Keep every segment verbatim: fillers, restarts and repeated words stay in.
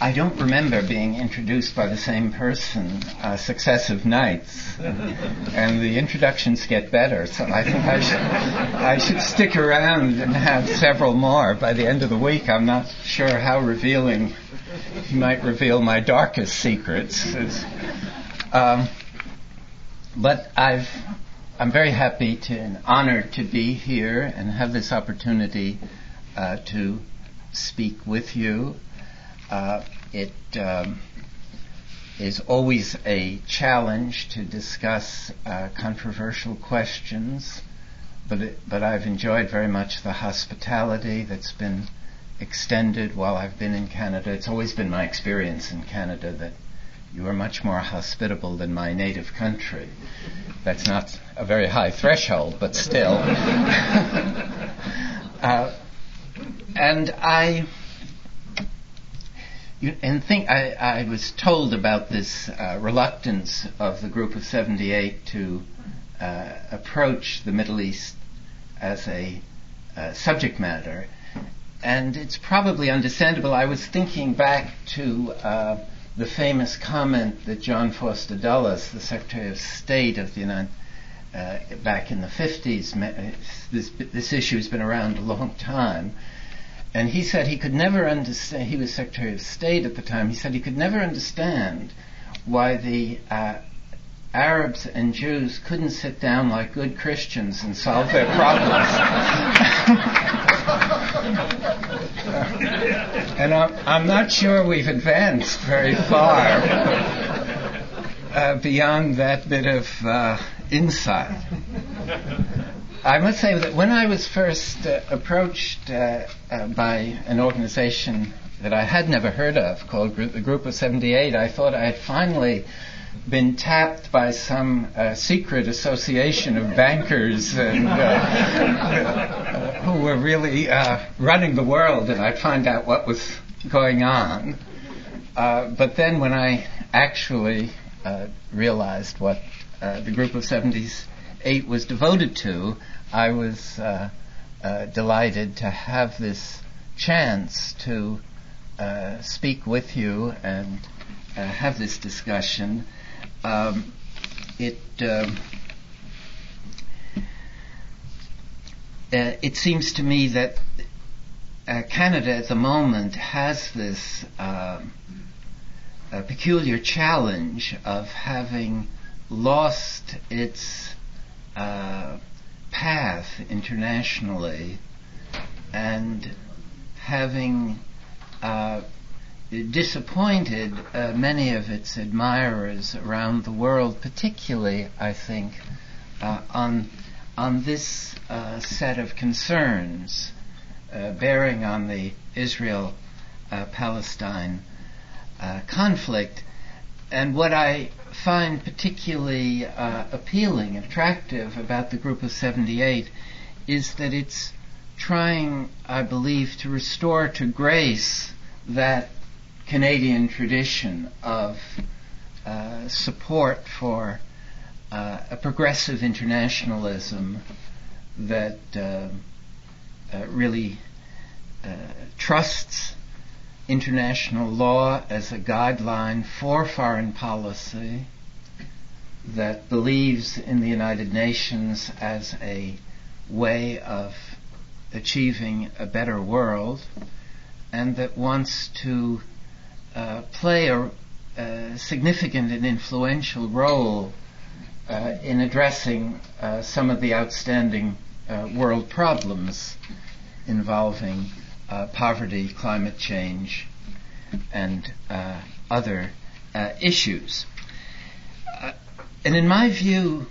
I don't remember being introduced by the same person uh, successive nights, and the introductions get better. So I think I should I should stick around and have several more. By the end of the week, I'm not sure how revealing he might reveal my darkest secrets. Um, but I've I'm very happy to and honored to be here and have this opportunity uh, to speak with you. Uh, it um, is always a challenge to discuss uh, controversial questions, but it, but I've enjoyed very much the hospitality that's been extended while I've been in Canada. It's always been my experience in Canada that you are much more hospitable than my native country. That's not a very high threshold, but still. uh, and I... You, and think I, I was told about this uh, reluctance of the Group of seventy-eight to uh, approach the Middle East as a uh, subject matter, and it's probably understandable. I was thinking back to uh, the famous comment that John Foster Dulles, the Secretary of State of the United uh, back in the fifties, this, this issue has been around a long time. And he said he could never understand, he was Secretary of State at the time, he said he could never understand why the uh, Arabs and Jews couldn't sit down like good Christians and solve their problems. And I'm, I'm not sure we've advanced very far uh, beyond that bit of uh, insight. I must say that when I was first uh, approached uh, uh, by an organization that I had never heard of called Group, the Group of seventy-eight, I thought I had finally been tapped by some uh, secret association of bankers and, uh, uh, who were really uh, running the world, and I'd find out what was going on. Uh, but then when I actually uh, realized what uh, the Group of seventy-eight was devoted to, I was uh, uh, delighted to have this chance to uh, speak with you and uh, have this discussion. Um, it um, uh, it seems to me that uh, Canada at the moment has this uh, a peculiar challenge of having lost its uh, path internationally and having uh, disappointed uh, many of its admirers around the world, particularly, I think, uh, on on this uh, set of concerns uh, bearing on the Israel-Palestine uh, conflict. And what I find particularly uh, appealing, attractive about the Group of seventy-eight is that it's trying, I believe, to restore to grace that Canadian tradition of uh, support for uh, a progressive internationalism that uh, uh, really uh, trusts international law as a guideline for foreign policy, that believes in the United Nations as a way of achieving a better world, and that wants to uh, play a, a significant and influential role uh, in addressing uh, some of the outstanding uh, world problems involving Uh, poverty, climate change, and uh, other uh, issues. Uh, and in my view,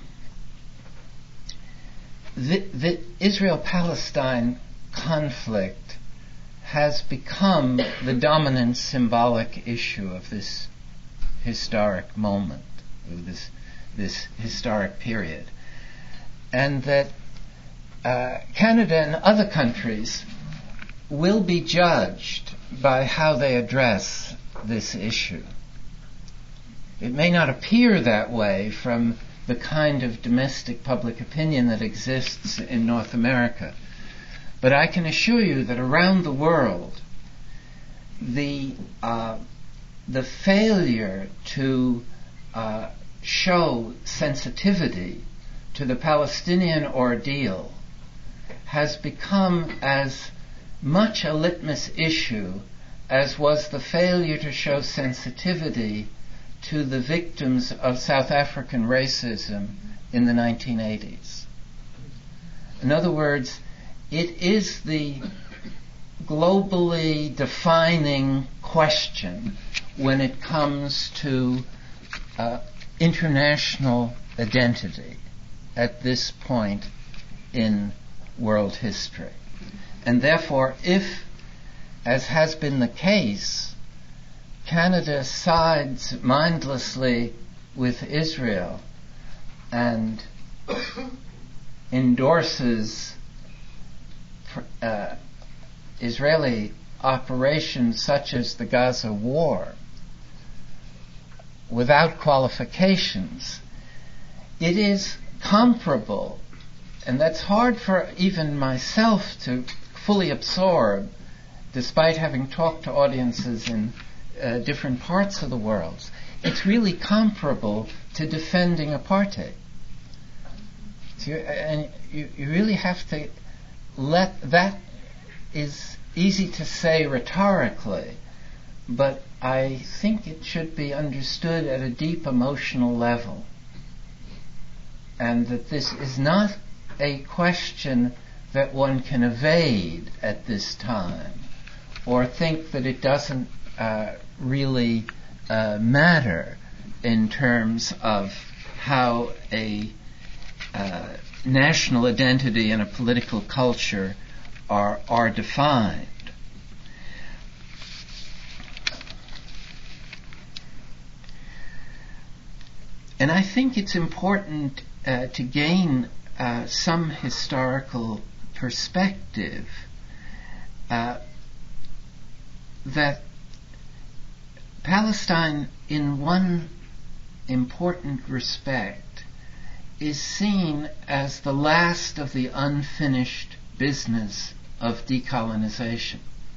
the, the Israel-Palestine conflict has become the dominant symbolic issue of this historic moment, of this, this historic period. And that uh, Canada and other countries will be judged by how they address this issue. It may not appear that way from the kind of domestic public opinion that exists in North America, but I can assure you that around the world, the uh, the failure to uh, show sensitivity to the Palestinian ordeal has become as much a litmus issue as was the failure to show sensitivity to the victims of South African racism in the nineteen eighties. In other words, it is the globally defining question when it comes to uh, international identity at this point in world history. And therefore, if, as has been the case, Canada sides mindlessly with Israel and endorses uh, Israeli operations such as the Gaza war without qualifications, it is comparable, and that's hard for even myself to fully absorb, despite having talked to audiences in uh, different parts of the world. It's really comparable to defending apartheid. So you, and you, you really have to let that is easy to say rhetorically, but I think it should be understood at a deep emotional level, and that this is not a question that one can evade at this time, or think that it doesn't uh, really uh, matter in terms of how a uh, national identity and a political culture are are defined. And I think it's important uh, to gain uh, some historical perspective uh, that Palestine, in one important respect, is seen as the last of the unfinished business of decolonization.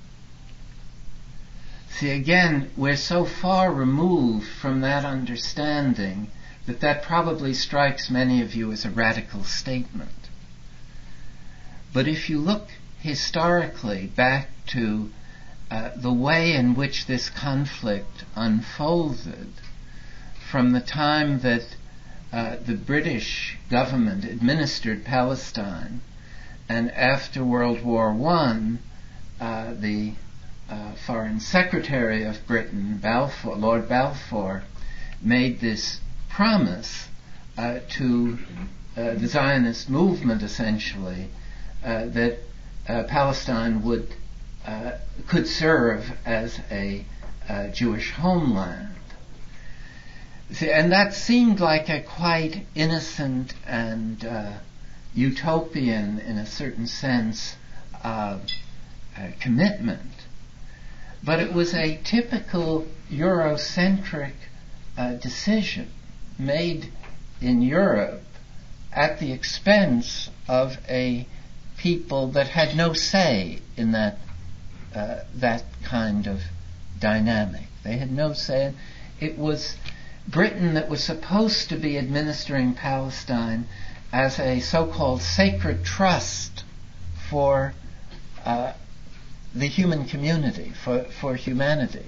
See, again, we're so far removed from that understanding that that probably strikes many of you as a radical statement. But if you look historically back to uh, the way in which this conflict unfolded from the time that uh, the British government administered Palestine, and after World War One, uh, the uh, Foreign Secretary of Britain, Balfour, Lord Balfour, made this promise uh, to uh, the Zionist movement, essentially, uh, that uh, Palestine would uh, could serve as a uh, Jewish homeland. See, and that seemed like a quite innocent and uh, utopian, in a certain sense, uh, uh, commitment. But it was a typical Eurocentric uh, decision made in Europe at the expense of a people that had no say in that uh, that kind of dynamic. They had no say. It was Britain that was supposed to be administering Palestine as a so-called sacred trust for uh, the human community, for, for humanity.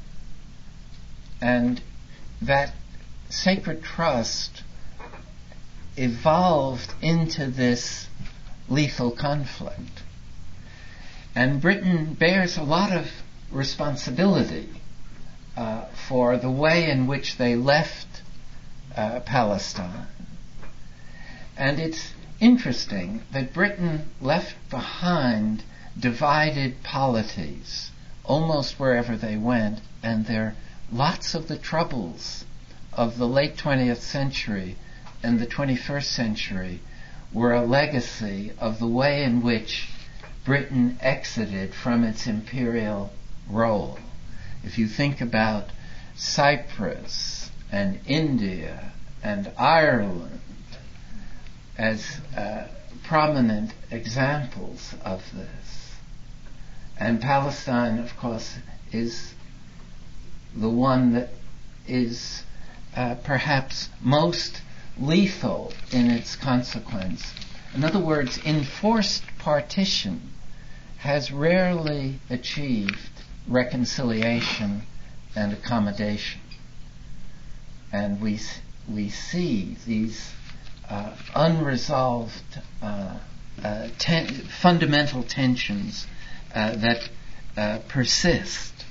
And that sacred trust evolved into this lethal conflict. And Britain bears a lot of responsibility uh, for the way in which they left uh, Palestine. And it's interesting that Britain left behind divided polities almost wherever they went, and there are lots of the troubles of the late twentieth century and the twenty-first century were a legacy of the way in which Britain exited from its imperial role. If you think about Cyprus and India and Ireland as uh, prominent examples of this, and Palestine, of course, is the one that is uh, perhaps most lethal in its consequence. In other words, enforced partition has rarely achieved reconciliation and accommodation. And we we see these uh, unresolved uh, uh, ten- fundamental tensions uh, that uh, persist